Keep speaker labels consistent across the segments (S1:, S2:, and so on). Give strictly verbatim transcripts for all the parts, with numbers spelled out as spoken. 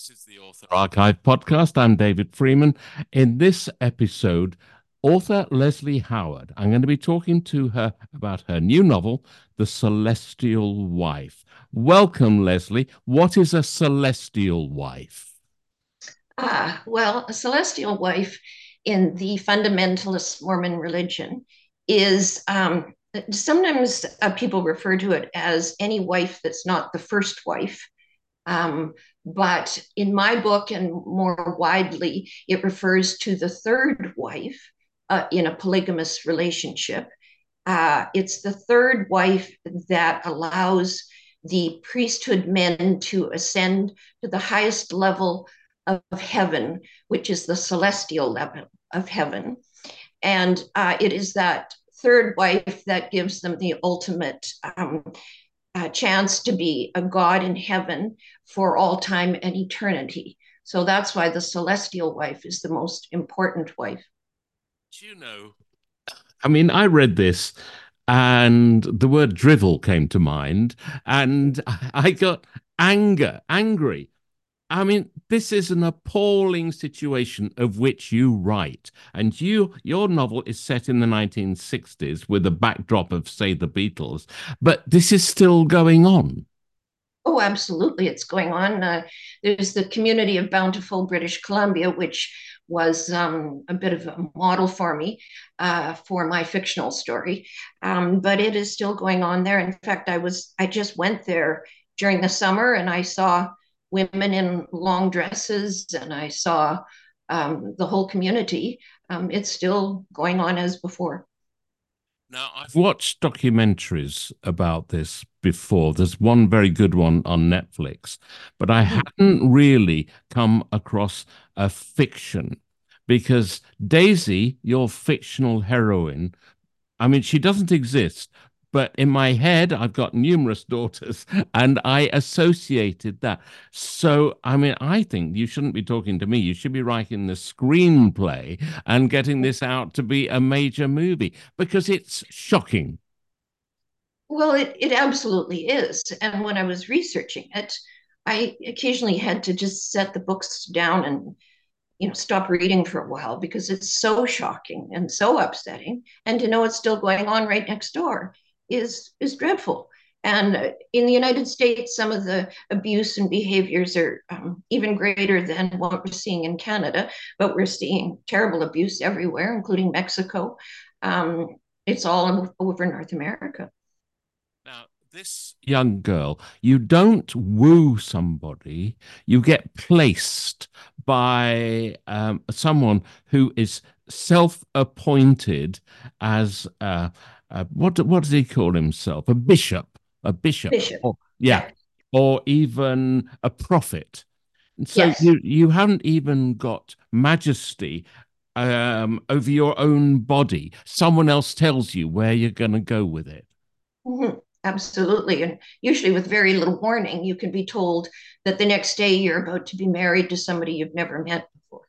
S1: This is the Author Archive podcast. I'm David Freeman. In this episode, author Leslie Howard, I'm going to be talking to her about her new novel, The Celestial Wife. Welcome, Leslie. What is a celestial wife?
S2: Ah, well, a celestial wife in the fundamentalist Mormon religion is um, sometimes uh, people refer to it as any wife that's not the first wife. Um, but in my book, and more widely, it refers to the third wife uh, in a polygamous relationship. Uh, it's the third wife that allows the priesthood men to ascend to the highest level of heaven, which is the celestial level of heaven. And uh, it is that third wife that gives them the ultimate um, uh, chance to be a God in heaven for all time and eternity. So that's why the celestial wife is the most important wife.
S1: Do you know? I mean, I read this and the word drivel came to mind, and I got anger, angry. I mean, this is an appalling situation of which you write. And you your novel is set in the nineteen sixties with a backdrop of, say, the Beatles, but this is still going on.
S2: Oh, absolutely. It's going on. Uh, there's the community of Bountiful, British Columbia, which was um, a bit of a model for me uh, for my fictional story. Um, but it is still going on there. In fact, I was I just went there during the summer and I saw women in long dresses and I saw um, the whole community. Um, it's still going on as before.
S1: Now, I've watched documentaries about this before. There's one very good one on Netflix, but I
S2: Mhm.
S1: hadn't really come across a fiction because Daisy, your fictional heroine, I mean, she doesn't exist, but in my head, I've got numerous daughters and I associated that. So, I mean, I think you shouldn't be talking to me. You should be writing the screenplay and getting this out to be a major movie because it's shocking.
S2: Well, it, it absolutely is. And when I was researching it, I occasionally had to just set the books down and, you know, stop reading for a while because it's so shocking and so upsetting. And to know it's still going on right next door is is dreadful. And uh, in the United States, some of the abuse and behaviors are um, even greater than what we're seeing in Canada, but we're seeing terrible abuse everywhere, including Mexico. Um, it's all over North America.
S1: Now, this young girl, you don't woo somebody, you get placed by um, someone who is self-appointed as uh, uh, what what does he call himself? A bishop, a bishop,
S2: Bishop.
S1: or yeah,
S2: Yeah.
S1: or even a prophet. So
S2: Yes.
S1: you you haven't even got majesty um, over your own body. Someone else tells you where you're going to go with it.
S2: Mhm. Absolutely. And usually, with very little warning, you can be told that the next day you're about to be married to somebody you've never met before.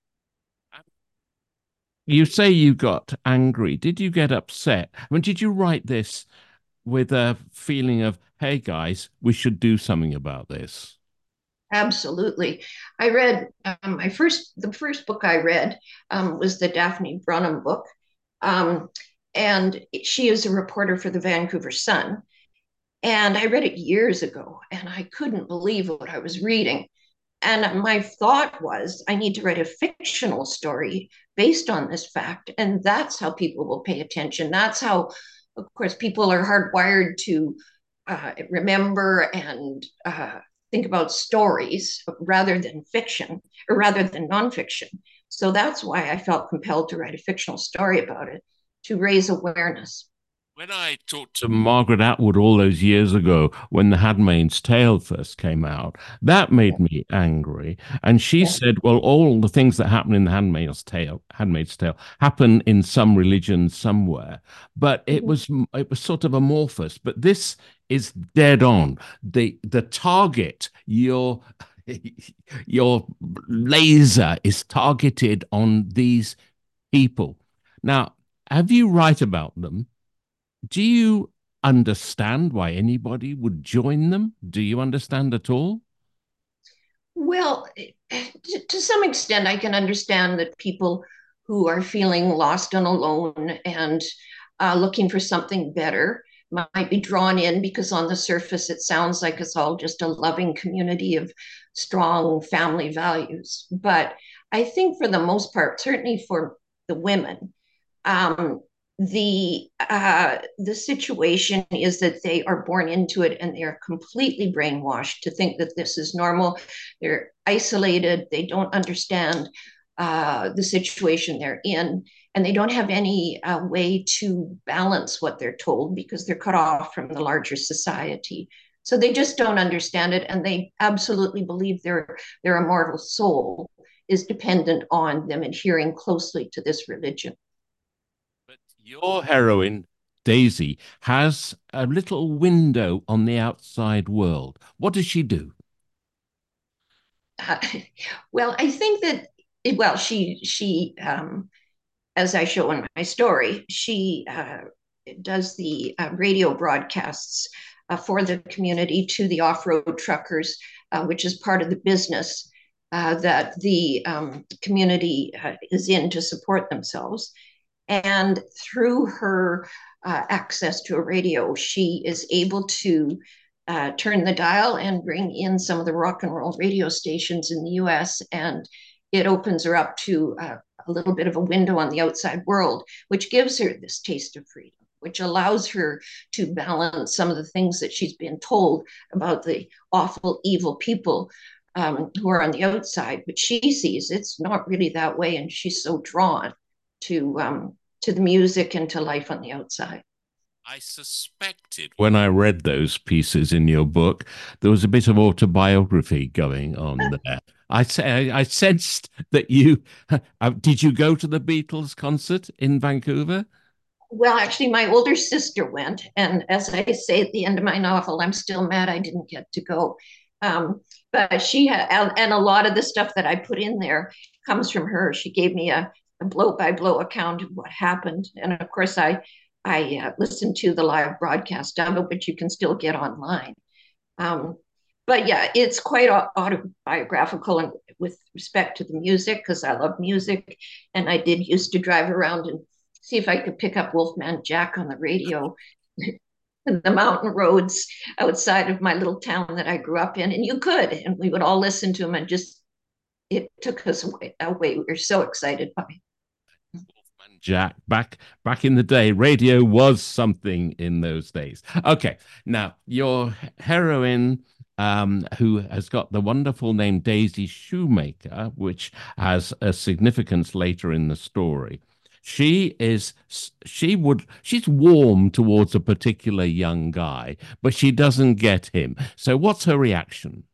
S1: You say you got angry. Did you get upset? I mean, did you write this with a feeling of, hey guys, we should do something about this?
S2: Absolutely. I read um, my first, the first book I read um, was the Daphne Brunham book. Um, and she is a reporter for the Vancouver Sun. And I read it years ago and I couldn't believe what I was reading. And my thought was, I need to write a fictional story based on this fact. And that's how people will pay attention. That's how, of course, people are hardwired to uh, remember and uh, think about stories rather than fiction or rather than nonfiction. So that's why I felt compelled to write a fictional story about it to raise awareness.
S1: When I talked to Margaret Atwood all those years ago when The Handmaid's Tale first came out, that made
S2: Yeah.
S1: me angry. And she
S2: Yeah.
S1: said, well, all the things that happen in The Handmaid's Tale, Handmaid's Tale happen in some religion somewhere. But it
S2: Mhm.
S1: was it was sort of amorphous. But this is dead on. The the target, your your laser is targeted on these people. Now, have you write about them? Do you understand why anybody would join them? Do you understand at all?
S2: Well, to some extent, I can understand that people who are feeling lost and alone and uh, looking for something better might be drawn in because on the surface it sounds like it's all just a loving community of strong family values. But I think for the most part, certainly for the women, um, the uh, the situation is that they are born into it and they are completely brainwashed to think that this is normal. They're isolated. They don't understand uh, the situation they're in, and they don't have any uh, way to balance what they're told because they're cut off from the larger society. So they just don't understand it, and they absolutely believe their their immortal soul is dependent on them adhering closely to this religion.
S1: But your heroine, Daisy, has a little window on the outside world. What does she do?
S2: Uh, well, I think that well, she she um, as I show in my story, she uh, does the uh, radio broadcasts uh, for the community to the off-road truckers, uh, which is part of the business uh, that the um, community uh, is in to support themselves. And through her uh, access to a radio, she is able to uh, turn the dial and bring in some of the rock and roll radio stations in the U S. And it opens her up to uh, a little bit of a window on the outside world, which gives her this taste of freedom, which allows her to balance some of the things that she's been told about the awful, evil people um, who are on the outside. But she sees it's not really that way, and she's so drawn to um, to the music and to life on the outside.
S1: I suspected when I read those pieces in your book, there was a bit of autobiography going on there. I say I sensed that you uh, did you go to the Beatles concert in Vancouver?
S2: Well, actually, my older sister went, and as I say at the end of my novel, I'm still mad I didn't get to go. Um, but she had, and a lot of the stuff that I put in there comes from her. She gave me a, a blow by blow account of what happened, and of course, I I uh, listened to the live broadcast of it, which you can still get online. Um, but yeah, it's quite autobiographical and with respect to the music because I love music, and I did used to drive around and see if I could pick up Wolfman Jack on the radio in the mountain roads outside of my little town that I grew up in, and you could, and we would all listen to him, and just it took us away. away. We were so excited by it.
S1: Jack, back back in the day, radio was something in those days. Okay, now your heroine, um, who has got the wonderful name Daisy Shoemaker, which has a significance later in the story. She is she would she's warm towards a particular young guy, but she doesn't get him. So what's her reaction?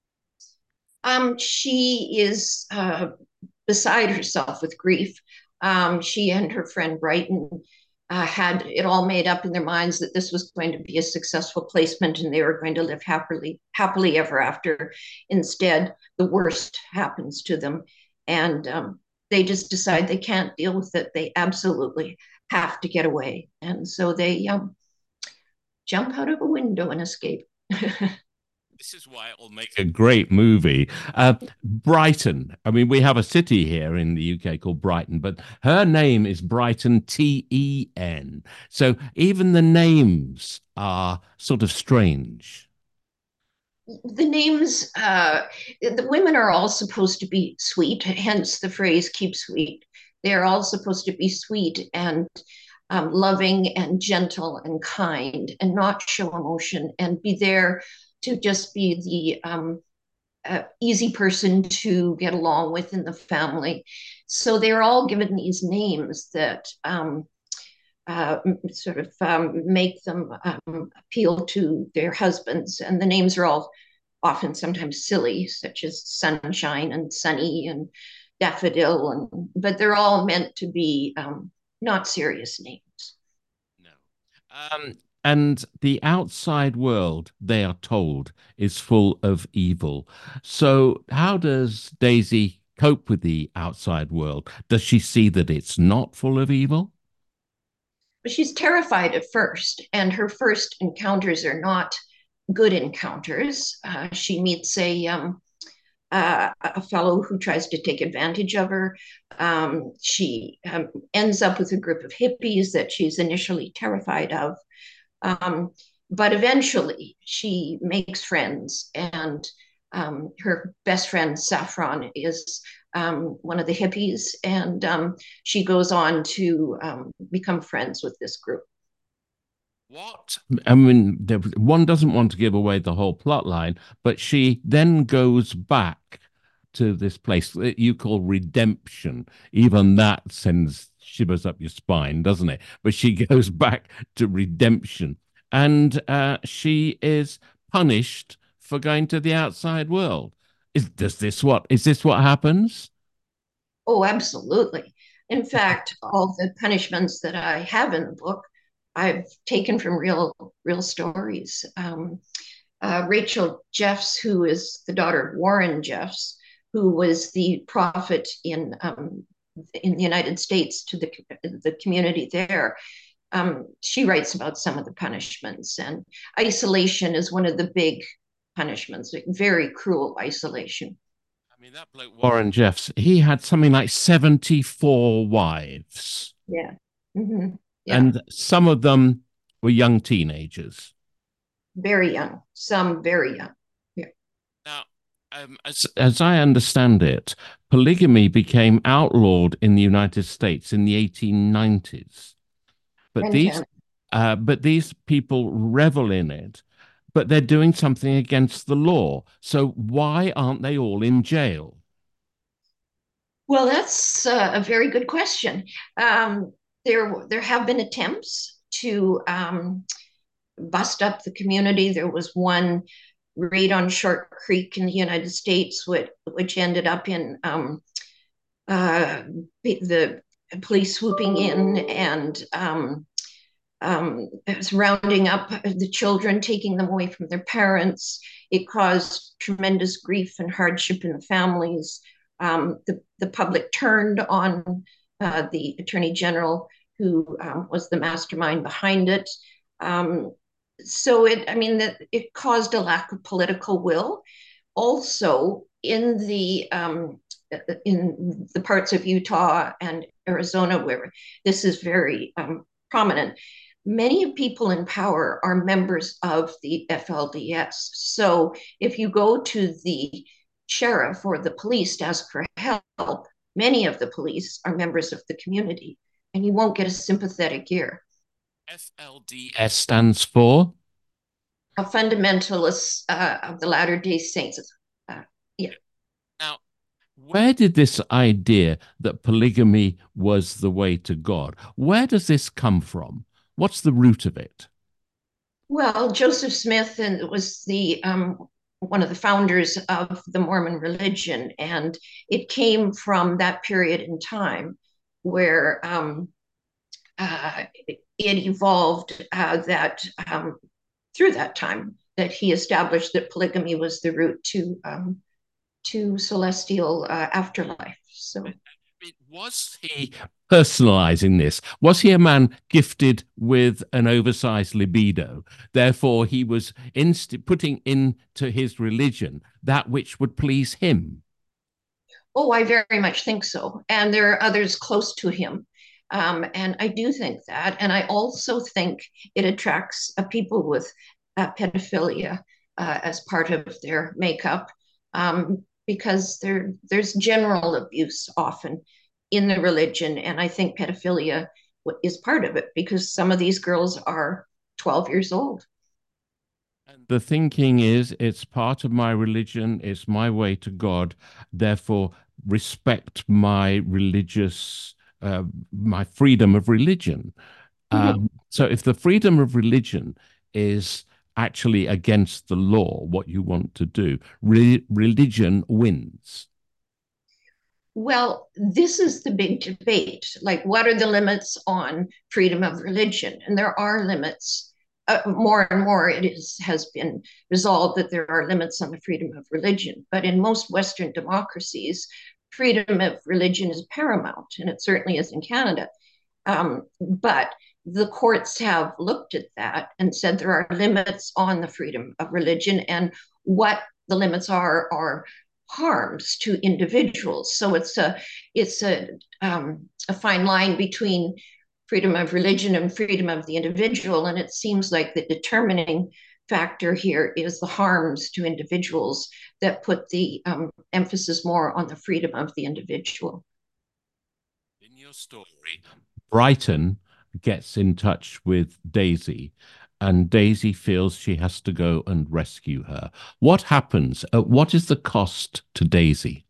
S2: Um, she is uh, beside herself with grief. Um, she and her friend Brighton uh, had it all made up in their minds that this was going to be a successful placement and they were going to live happily, happily ever after. Instead, the worst happens to them, and um, they just decide they can't deal with it. They absolutely have to get away, and so they um, jump out of a window and escape.
S1: This is why it'll make a great movie. Uh, Brighton. I mean, we have a city here in the U K called Brighton, but her name is Brighton T E N. So even the names are sort of strange.
S2: The names, uh, the women are all supposed to be sweet, hence the phrase keep sweet. They're all supposed to be sweet and um, loving and gentle and kind and not show emotion and be there to just be the um, uh, easy person to get along with in the family. So they're all given these names that um, uh, sort of um, make them um, appeal to their husbands. And the names are all often sometimes silly, such as Sunshine and Sunny and Daffodil, and but they're all meant to be um, not serious names.
S1: No. Um, and the outside world, they are told, is full of evil. So how does Daisy cope with the outside world? Does she see that it's not full of evil?
S2: But she's terrified at first, and her first encounters are not good encounters. Uh, she meets a um, uh, a fellow who tries to take advantage of her. Um, she um, ends up with a group of hippies that she's initially terrified of. Um, but eventually she makes friends, and um, her best friend Saffron is um, one of the hippies, and um, she goes on to um, become friends with this group.
S1: What? I mean, one doesn't want to give away the whole plot line, but she then goes back to this place that you call redemption. Even that sends shivers up your spine, doesn't it? But she goes back to redemption, and uh, she is punished for going to the outside world. Is does this what is this what happens?
S2: Oh, absolutely. In fact, all the punishments that I have in the book, I've taken from real, real stories. Um, uh, Rachel Jeffs, who is the daughter of Warren Jeffs, who was the prophet in um, in the United States to the the community there. Um, she writes about some of the punishments, and isolation is one of the big punishments. Like very cruel isolation.
S1: I mean, that bloke Warren Jeffs, he had something like seventy-four wives,
S2: Yeah. Mm-hmm. Yeah.
S1: and some of them were young teenagers.
S2: Very young, some very young. Yeah.
S1: Now, um, as, as I understand it, polygamy became outlawed in the United States in the eighteen nineties. But
S2: And
S1: these,
S2: Canada.
S1: uh, but these people revel in it, but they're doing something against the law. So why aren't they all in jail?
S2: Well, that's uh, a very good question. Um, there, there have been attempts to um, bust up the community. There was one raid on Short Creek in the United States, which, which ended up in um, uh, the police swooping in and um, um, rounding up the children, taking them away from their parents. It caused tremendous grief and hardship in the families. Um, the, the public turned on uh, the attorney general, who um, was the mastermind behind it. Um, so it, I mean, that it caused a lack of political will. Also, in the um, in the parts of Utah and Arizona where this is very um, prominent, many people in power are members of the F L D S. So if you go to the sheriff or the police to ask for help, many of the police are members of the community, and you won't get a sympathetic ear.
S1: F L D S stands for.
S2: A fundamentalist uh, of the Latter day Saints. Uh, yeah.
S1: Now, where did this idea that polygamy was the way to God, where does this come from? What's the root of it?
S2: Well, Joseph Smith and was the um, one of the founders of the Mormon religion, and it came from that period in time where um, uh, it evolved uh, that um, through that time that he established that polygamy was the route to um, to celestial uh, afterlife. So
S1: Was he personalizing this? Was he a man gifted with an oversized libido? Therefore, he was inst- putting into his religion that which would please him.
S2: oh, I very much think so. And there are others close to him. Um, and I do think that. And I also think it attracts uh, people with uh, pedophilia uh, as part of their makeup, um, because there, there's general abuse often in the religion. And I think pedophilia is part of it because some of these girls are twelve years old.
S1: And the thinking is, it's part of my religion, it's my way to God, therefore, respect my religious, uh, my freedom of religion.
S2: Mm-hmm.
S1: Um, so if the freedom of religion is actually against the law, what you want to do, re- religion wins.
S2: Well, this is the big debate. Like, what are the limits on freedom of religion? And there are limits. Uh, more and more, it is has been resolved that there are limits on the freedom of religion. But in most Western democracies, freedom of religion is paramount, and it certainly is in Canada. Um, but the courts have looked at that and said there are limits on the freedom of religion, and what the limits are are harms to individuals. So it's a it's a um, a fine line between freedom of religion and freedom of the individual, and it seems like the determining factor here is the harms to individuals that put the um, emphasis more on the freedom of the individual.
S1: In your story, Brighton gets in touch with Daisy, and Daisy feels she has to go and rescue her. What happens? Uh, what is the cost to Daisy?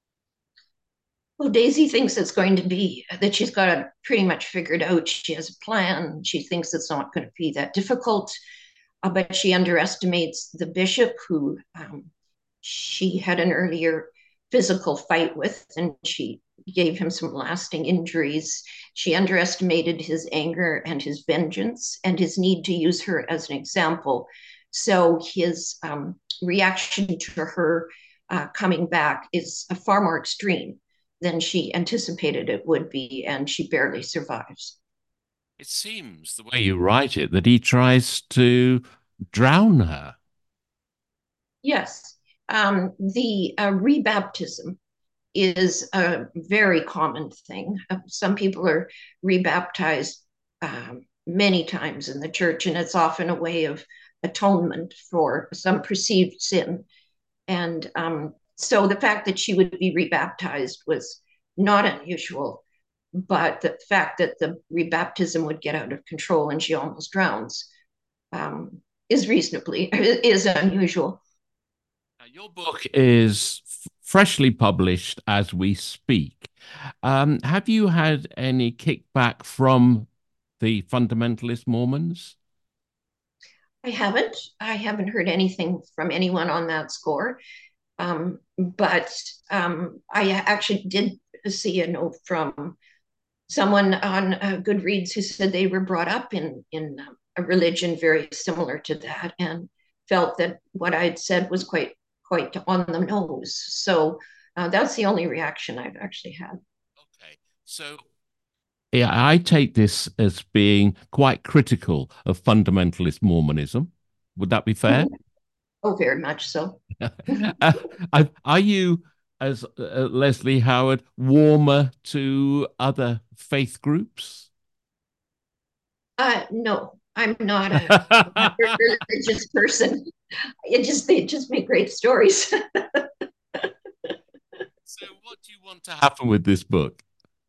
S2: Well, Daisy thinks it's going to be that she's got it pretty much figured out. She has a plan. She thinks it's not going to be that difficult, uh, but she underestimates the bishop, who um, she had an earlier physical fight with, and she gave him some lasting injuries. She underestimated his anger and his vengeance and his need to use her as an example. So his um, reaction to her uh, coming back is uh, far more extreme than she anticipated it would be, and she barely survives.
S1: It seems, the way you write it, that he tries to drown her.
S2: Yes, um, the uh, rebaptism is a very common thing. Uh, some people are rebaptized um, many times in the church, and it's often a way of atonement for some perceived sin. And um, so the fact that she would be rebaptized was not unusual, but the fact that the rebaptism would get out of control and she almost drowns um, is reasonably is unusual.
S1: Now, your book is f- freshly published as we speak. Um, have you had any kickback from the fundamentalist Mormons?
S2: I haven't. I haven't heard anything from anyone on that score. Um, but um, I actually did see a note from someone on uh, Goodreads who said they were brought up in in um, a religion very similar to that, and felt that what I'd said was quite quite on the nose. So uh, that's the only reaction I've actually had.
S1: Okay. So yeah, I take this as being quite critical of fundamentalist Mormonism. Would that be fair?
S2: Oh, very much so.
S1: uh, are you, as uh, Leslie Howard, warmer to other faith groups?
S2: Uh, no, I'm not a religious person. It just they just make great stories.
S1: So, what do you want to happen with this book?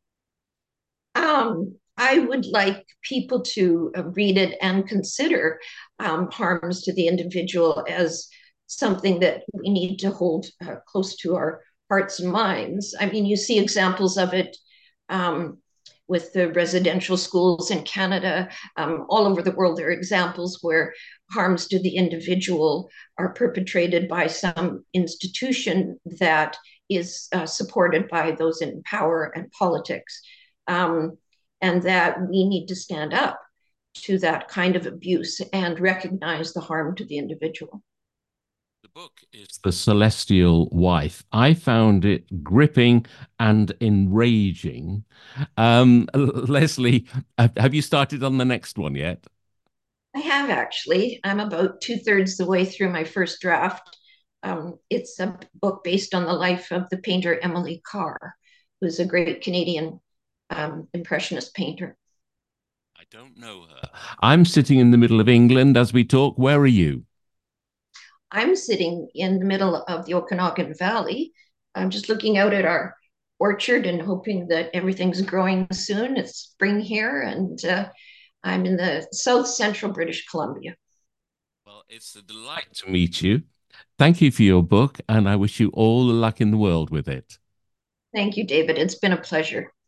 S2: um, I would like people to uh, read it and consider um, harms to the individual as something that we need to hold uh, close to our hearts and minds. I mean, you see examples of it um, with the residential schools in Canada. Um, all over the world, there are examples where harms to the individual are perpetrated by some institution that is uh, supported by those in power and politics, um, and that we need to stand up to that kind of abuse and recognize the harm to the individual.
S1: The book is The Celestial Wife. I found it gripping and enraging. Um, Leslie, have you started on the next one yet?
S2: I have actually. I'm about two thirds the way through my first draft. Um, it's a book based on the life of the painter Emily Carr, who's a great Canadian um, impressionist painter.
S1: I don't know her. I'm sitting in the middle of England as we talk. Where are you?
S2: I'm sitting in the middle of the Okanagan Valley. I'm just looking out at our orchard and hoping that everything's growing soon. It's spring here, and uh, I'm in the south central British Columbia.
S1: Well, it's a delight to meet you. Thank you for your book, and I wish you all the luck in the world with it.
S2: Thank you, David. It's been a pleasure.